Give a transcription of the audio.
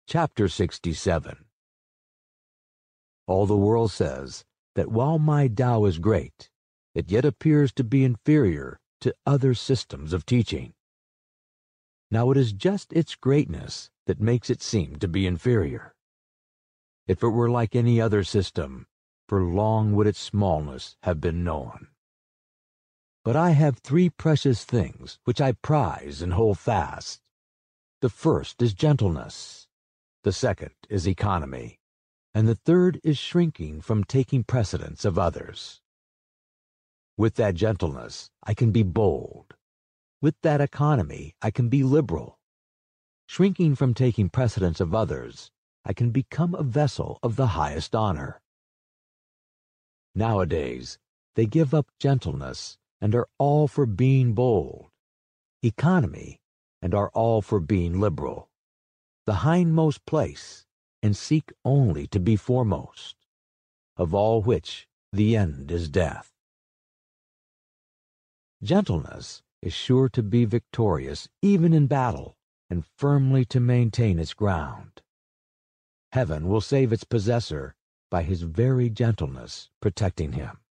Chapter 67. All the world says that while my Tao is great, it yet appears to be inferior to other systems of teaching. Now it is just its greatness that makes it seem to be inferior. If it were like any other system, for long would its smallness have been known. But I have three precious things which I prize and hold fast. The first is gentleness, the second is economy, and the third is shrinking from taking precedence of others. With that gentleness, I can be bold. With that economy, I can be liberal. Shrinking from taking precedence of others, I can become a vessel of the highest honor. Nowadays, they give up gentleness and are all for being bold, economy, and are all for being liberal, the hindmost place, and seek only to be foremost, of all which the end is death. Gentleness is sure to be victorious even in battle, and firmly to maintain its ground. Heaven will save its possessor by his very gentleness protecting him.